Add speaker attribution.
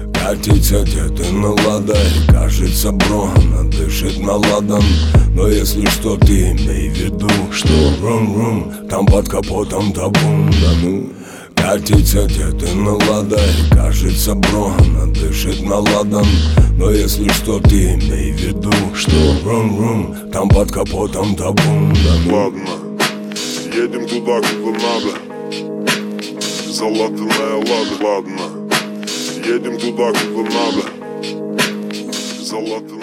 Speaker 1: Катится где-то на ладой, кажется, бро, она дышит на ладан. Но если что, ты имей в виду, что рум-рум, там под капотом табун, да ну. Катится где-то на ладой, кажется, бро, она дышит на ладан. Но если что, ты имей в виду, что рум-рум, там под капотом табун, да ну.
Speaker 2: Ладно, едем туда, куда надо. Залатанная лада, ладно. Едем туда, куда надо. Залатанная